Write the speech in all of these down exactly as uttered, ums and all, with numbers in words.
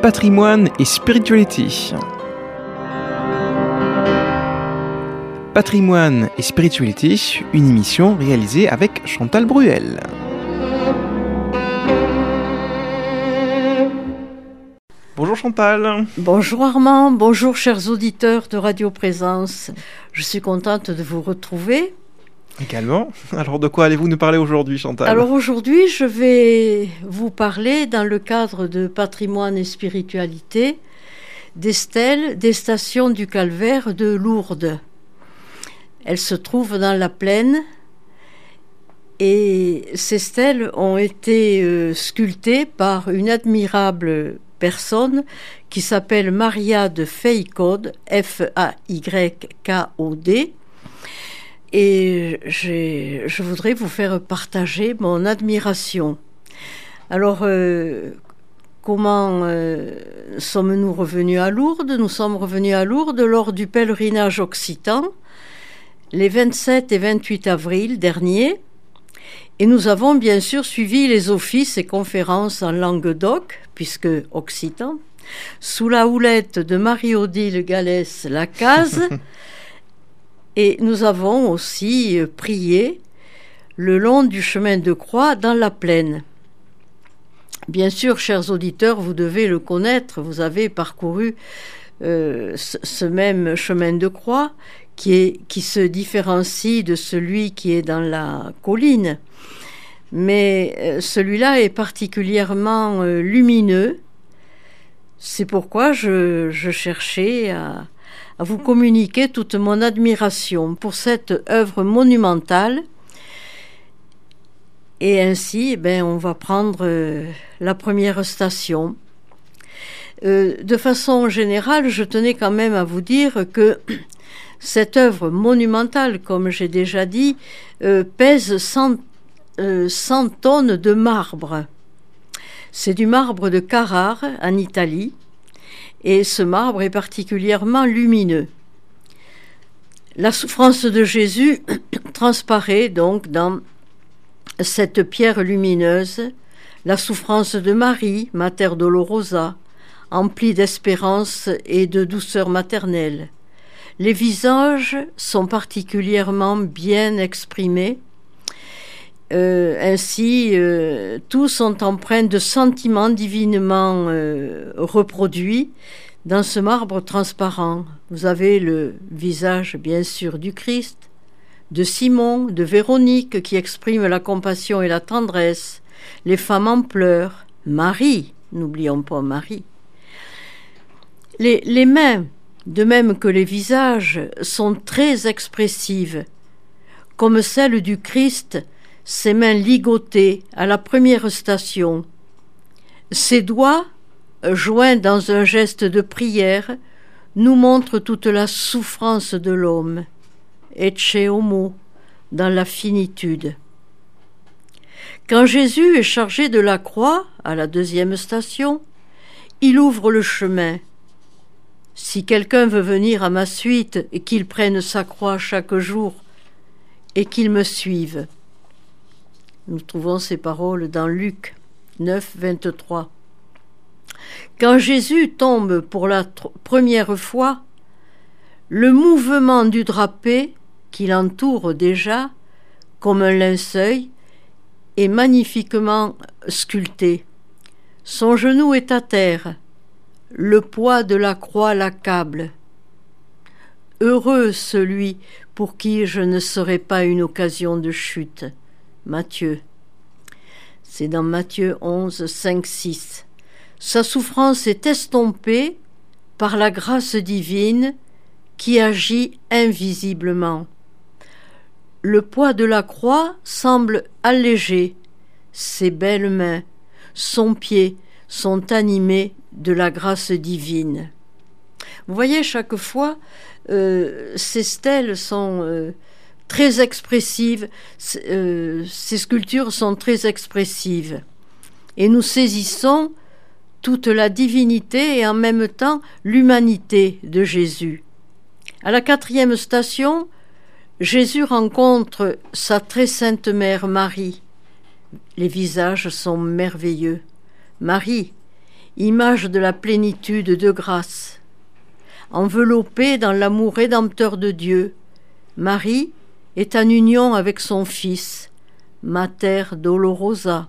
Patrimoine et spiritualité. Patrimoine et spiritualité, une émission réalisée avec Chantal Bruel. Bonjour Chantal. Bonjour Armand, bonjour chers auditeurs de Radio Présence. Je suis contente de vous retrouver. Également. Alors de quoi allez-vous nous parler aujourd'hui Chantal ? Alors aujourd'hui, je vais vous parler dans le cadre de patrimoine et spiritualité des stèles des stations du Calvaire de Lourdes. Elles se trouvent dans la plaine et ces stèles ont été euh, sculptées par une admirable personne qui s'appelle Maria de Faycode, F A Y K O D. Et j'ai, je voudrais vous faire partager mon admiration. Alors, euh, comment euh, sommes-nous revenus à Lourdes ? Nous sommes revenus à Lourdes lors du pèlerinage occitan, les vingt-sept et vingt-huit avril dernier, et nous avons bien sûr suivi les offices et conférences en Languedoc, puisque occitan, sous la houlette de Marie-Odile Gallès-Lacaze. Et nous avons aussi prié le long du chemin de croix dans la plaine. Bien sûr, chers auditeurs, vous devez le connaître, vous avez parcouru euh, ce même chemin de croix qui, est, qui se différencie de celui qui est dans la colline. Mais euh, celui-là est particulièrement euh, lumineux. C'est pourquoi je, je cherchais à... à vous communiquer toute mon admiration pour cette œuvre monumentale. Et ainsi, eh bien, on va prendre euh, la première station. Euh, de façon générale, je tenais quand même à vous dire que cette œuvre monumentale, comme j'ai déjà dit, euh, pèse cent, euh, cent tonnes de marbre. C'est du marbre de Carrare, en Italie. Et ce marbre est particulièrement lumineux. La souffrance de Jésus transparaît donc dans cette pierre lumineuse, la souffrance de Marie, Mater Dolorosa, emplie d'espérance et de douceur maternelle. Les visages sont particulièrement bien exprimés. Euh, ainsi, euh, tous sont empreints de sentiments divinement euh, reproduits dans ce marbre transparent. Vous avez le visage, bien sûr, du Christ, de Simon, de Véronique, qui exprime la compassion et la tendresse, les femmes en pleurs, Marie, n'oublions pas Marie. Les, les mains, de même que les visages, sont très expressives, comme celle du Christ, ses mains ligotées à la première station. Ses doigts, joints dans un geste de prière, nous montrent toute la souffrance de l'homme, ecce homo, dans la finitude. Quand Jésus est chargé de la croix, à la deuxième station, il ouvre le chemin. Si quelqu'un veut venir à ma suite et qu'il prenne sa croix chaque jour et qu'il me suive. Nous trouvons ces paroles dans Luc neuf, vingt-trois. Quand Jésus tombe pour la tr- première fois, le mouvement du drapé qui l'entoure déjà, comme un linceul, est magnifiquement sculpté. Son genou est à terre, le poids de la croix l'accable. Heureux celui pour qui je ne serai pas une occasion de chute. Matthieu. C'est dans Matthieu onze, cinq, six. Sa souffrance est estompée par la grâce divine qui agit invisiblement. Le poids de la croix semble allégé. Ses belles mains, son pied sont animés de la grâce divine. Vous voyez, chaque fois, euh, ces stèles sont... Euh, très expressives, euh, ces sculptures sont très expressives. Et nous saisissons toute la divinité et en même temps l'humanité de Jésus. À la quatrième station, Jésus rencontre sa très sainte mère Marie. Les visages sont merveilleux. Marie, image de la plénitude de grâce. Enveloppée dans l'amour rédempteur de Dieu, Marie est en union avec son Fils, Mater Dolorosa.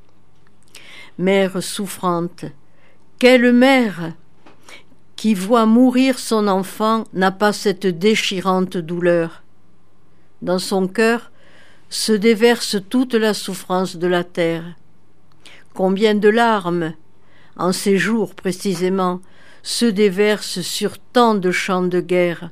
Mère souffrante, quelle mère qui voit mourir son enfant n'a pas cette déchirante douleur? Dans son cœur se déverse toute la souffrance de la terre. Combien de larmes, en ces jours précisément, se déversent sur tant de champs de guerre.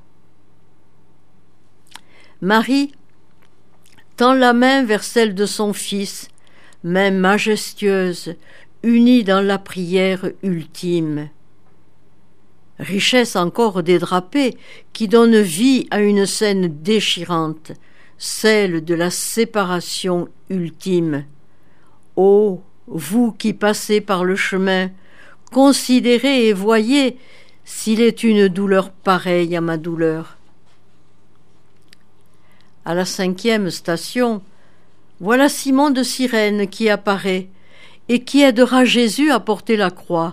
Marie tend la main vers celle de son Fils, main majestueuse, unie dans la prière ultime. Richesse encore des drapés qui donne vie à une scène déchirante, celle de la séparation ultime. Ô vous qui passez par le chemin, considérez et voyez s'il est une douleur pareille à ma douleur. À la cinquième station, voilà Simon de Cyrène qui apparaît et qui aidera Jésus à porter la croix.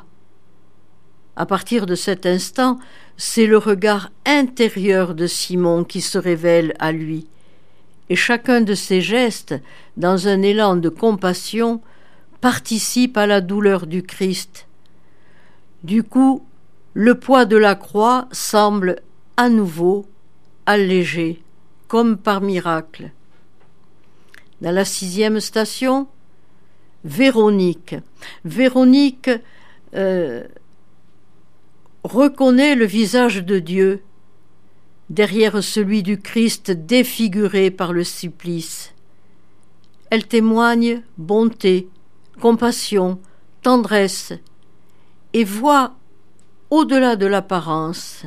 À partir de cet instant, c'est le regard intérieur de Simon qui se révèle à lui, et chacun de ses gestes, dans un élan de compassion, participe à la douleur du Christ. Du coup, le poids de la croix semble à nouveau allégé, comme par miracle. Dans la sixième station, Véronique. Véronique euh, reconnaît le visage de Dieu derrière celui du Christ défiguré par le supplice. Elle témoigne bonté, compassion, tendresse et voit au-delà de l'apparence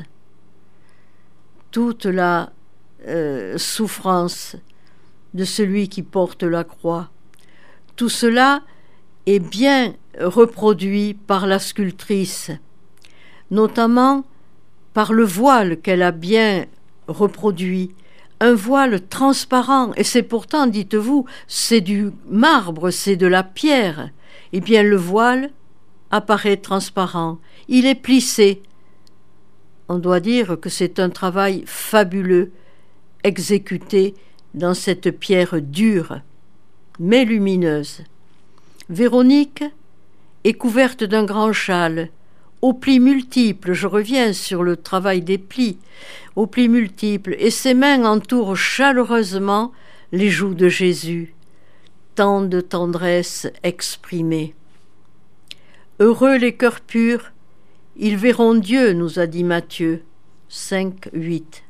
toute la euh, souffrance de celui qui porte la croix. Tout cela est bien reproduit par la sculptrice, notamment par le voile qu'elle a bien reproduit, un voile transparent, et c'est pourtant, dites-vous, c'est du marbre, c'est de la pierre. Eh bien, le voile apparaît transparent, il est plissé. On doit dire que c'est un travail fabuleux, exécuté dans cette pierre dure, mais lumineuse. Véronique est couverte d'un grand châle, aux plis multiples, je reviens sur le travail des plis, aux plis multiples, et ses mains entourent chaleureusement les joues de Jésus, tant de tendresse exprimée. Heureux les cœurs purs, ils verront Dieu, nous a dit Matthieu cinq, huit.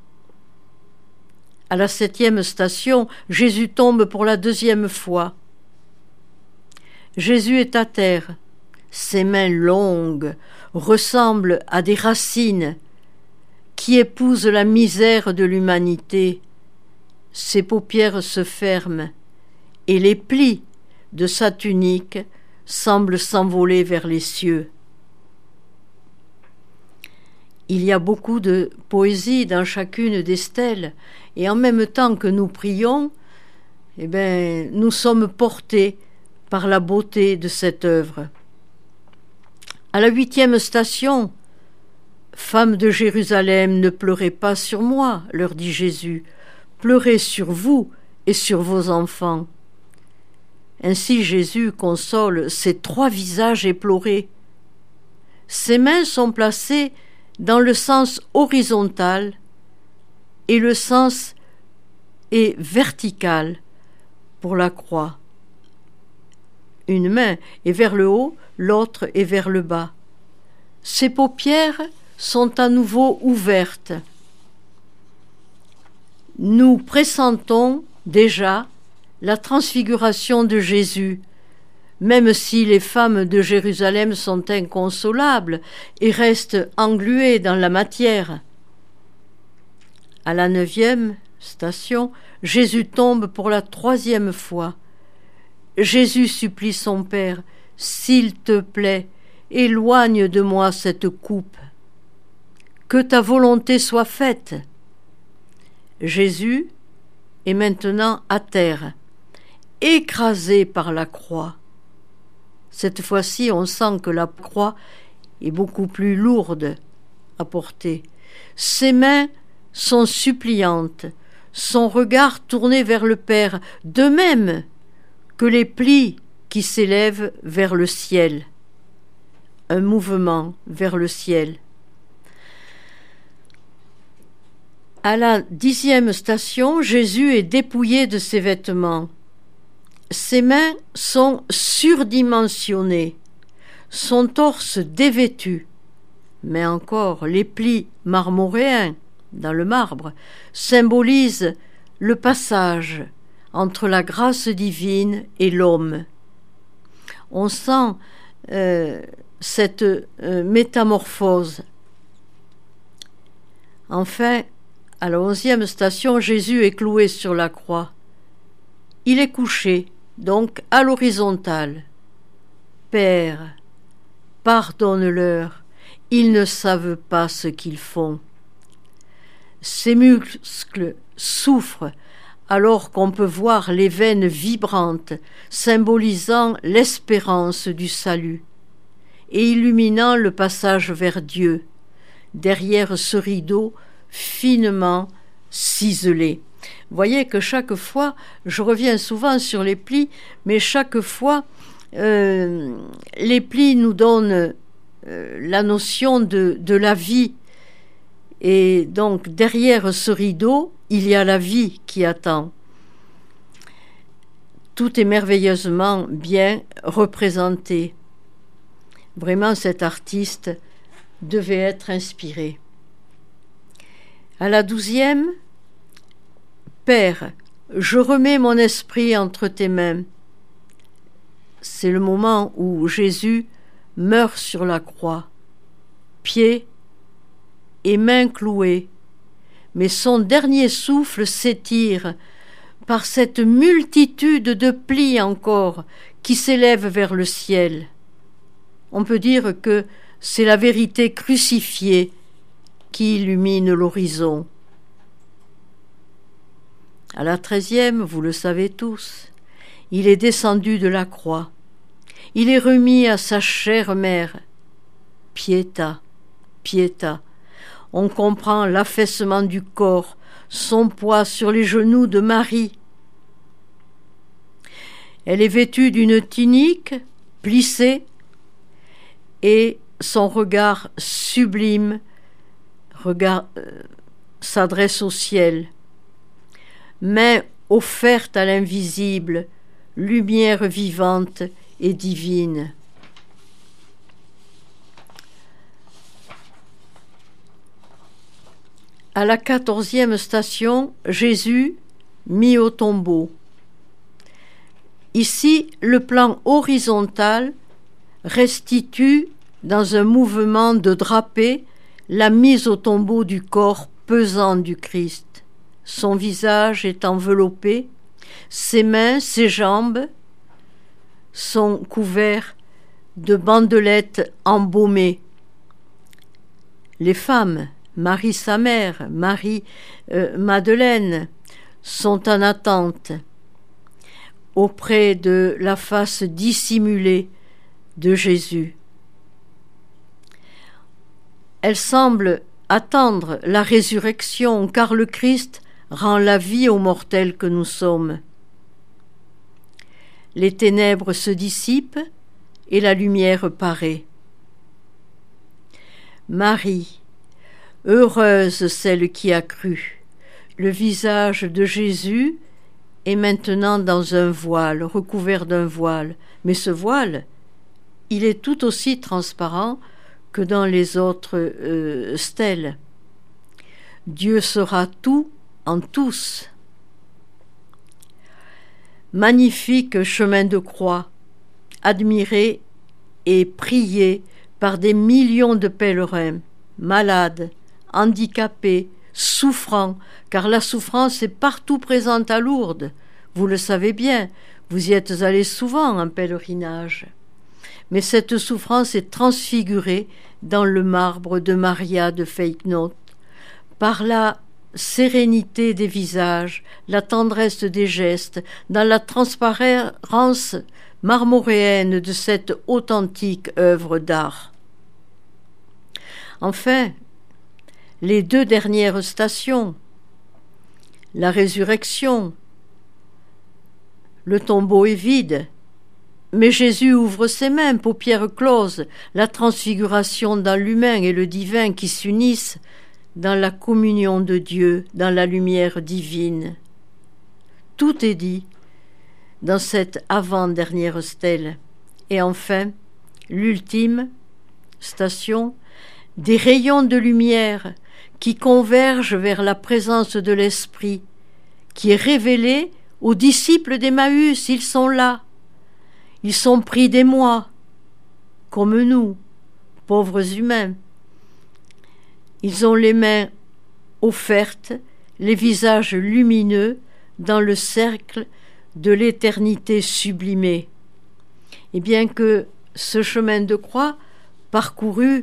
À la septième station, Jésus tombe pour la deuxième fois. Jésus est à terre. Ses mains longues ressemblent à des racines qui épousent la misère de l'humanité. Ses paupières se ferment et les plis de sa tunique semblent s'envoler vers les cieux. Il y a beaucoup de poésie dans chacune des stèles, et en même temps que nous prions, eh bien, nous sommes portés par la beauté de cette œuvre. À la huitième station, « Femmes de Jérusalem, ne pleurez pas sur moi, leur dit Jésus, pleurez sur vous et sur vos enfants. » Ainsi Jésus console ces trois visages éplorés. Ses mains sont placées dans le sens horizontal et le sens est vertical pour la croix. Une main est vers le haut, l'autre est vers le bas. Ses paupières sont à nouveau ouvertes. Nous pressentons déjà la transfiguration de Jésus, même si les femmes de Jérusalem sont inconsolables et restent engluées dans la matière. À la neuvième station, Jésus tombe pour la troisième fois. Jésus supplie son Père, « S'il te plaît, éloigne de moi cette coupe. Que ta volonté soit faite. » Jésus est maintenant à terre, écrasé par la croix. Cette fois-ci, on sent que la croix est beaucoup plus lourde à porter. Ses mains sont suppliantes, son regard tourné vers le Père, de même que les plis qui s'élèvent vers le ciel. Un mouvement vers le ciel. À la dixième station, Jésus est dépouillé de ses vêtements. Ses mains sont surdimensionnées, son torse dévêtu, mais encore les plis marmoréens dans le marbre symbolisent le passage entre la grâce divine et l'homme. On sent euh, cette euh, métamorphose. Enfin, à la onzième station, Jésus est cloué sur la croix. Il est couché, donc à l'horizontale. Père, pardonne-leur, ils ne savent pas ce qu'ils font. Ses muscles souffrent alors qu'on peut voir les veines vibrantes symbolisant l'espérance du salut et illuminant le passage vers Dieu, derrière ce rideau finement ciselé. Vous voyez que chaque fois, je reviens souvent sur les plis, mais chaque fois, euh, les plis nous donnent euh, la notion de, de la vie. Et donc, derrière ce rideau, il y a la vie qui attend. Tout est merveilleusement bien représenté. Vraiment, cet artiste devait être inspiré. À la douzième, Père, je remets mon esprit entre tes mains. C'est le moment où Jésus meurt sur la croix, pieds et mains clouées, mais son dernier souffle s'étire par cette multitude de plis encore qui s'élèvent vers le ciel. On peut dire que c'est la vérité crucifiée qui illumine l'horizon. À la treizième, vous le savez tous, il est descendu de la croix. Il est remis à sa chère mère. Pietà, Pietà. On comprend l'affaissement du corps, son poids sur les genoux de Marie. Elle est vêtue d'une tunique plissée et son regard sublime regard, euh, s'adresse au ciel. Main offerte à l'invisible, lumière vivante et divine. À la quatorzième station, Jésus mis au tombeau. Ici, le plan horizontal restitue, dans un mouvement de drapé, la mise au tombeau du corps pesant du Christ. Son visage est enveloppé, ses mains, ses jambes sont couverts de bandelettes embaumées. Les femmes, Marie sa mère, Marie euh, Madeleine, sont en attente auprès de la face dissimulée de Jésus. Elles semblent attendre la résurrection, car le Christ rend la vie aux mortels que nous sommes. Les ténèbres se dissipent et la lumière paraît. Marie, heureuse celle qui a cru. Le visage de Jésus est maintenant dans un voile, recouvert d'un voile. Mais ce voile, il est tout aussi transparent que dans les autres euh, stèles. Dieu sera tout en tous. Magnifique chemin de croix, admiré et prié par des millions de pèlerins, malades, handicapés, souffrants, car la souffrance est partout présente à Lourdes. Vous le savez bien, vous y êtes allés souvent en pèlerinage. Mais cette souffrance est transfigurée dans le marbre de Maria de Feyknote, par la sérénité des visages, la tendresse des gestes, dans la transparence marmoréenne de cette authentique œuvre d'art. Enfin, les deux dernières stations, la résurrection, le tombeau est vide, mais Jésus ouvre ses mains, paupières closes, la transfiguration dans l'humain et le divin qui s'unissent dans la communion de Dieu, dans la lumière divine. Tout est dit dans cette avant-dernière stèle. Et enfin, l'ultime station, des rayons de lumière qui convergent vers la présence de l'Esprit, qui est révélée aux disciples d'Emmaüs. Ils sont là. Ils sont pris d'émoi, comme nous, pauvres humains. Ils ont les mains offertes, les visages lumineux dans le cercle de l'éternité sublimée. Et bien que ce chemin de croix, parcouru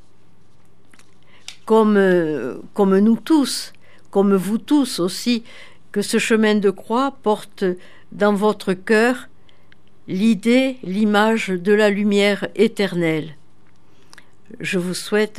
comme, comme nous tous, comme vous tous aussi, que ce chemin de croix porte dans votre cœur l'idée, l'image de la lumière éternelle. Je vous souhaite